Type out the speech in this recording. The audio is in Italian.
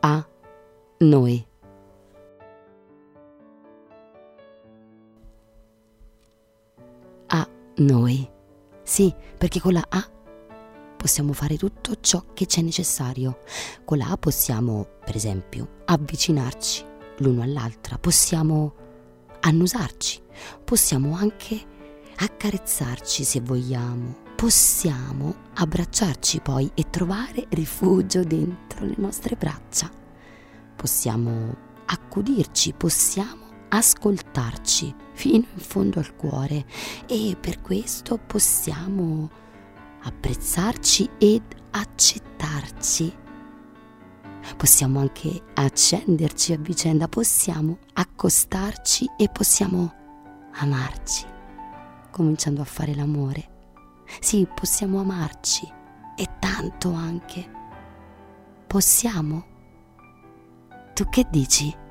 a noi. A noi. Sì, perché con la A possiamo fare tutto ciò che c'è necessario. Con la A possiamo, per esempio, avvicinarci l'uno all'altra, possiamo annusarci, possiamo anche accarezzarci se vogliamo, possiamo abbracciarci poi e trovare rifugio dentro le nostre braccia, possiamo accudirci, possiamo ascoltarci fino in fondo al cuore e per questo possiamo apprezzarci ed accettarci. Possiamo anche accenderci a vicenda, possiamo accostarci e possiamo amarci, cominciando a fare l'amore. Sì, possiamo amarci e tanto anche. Possiamo? Tu che dici?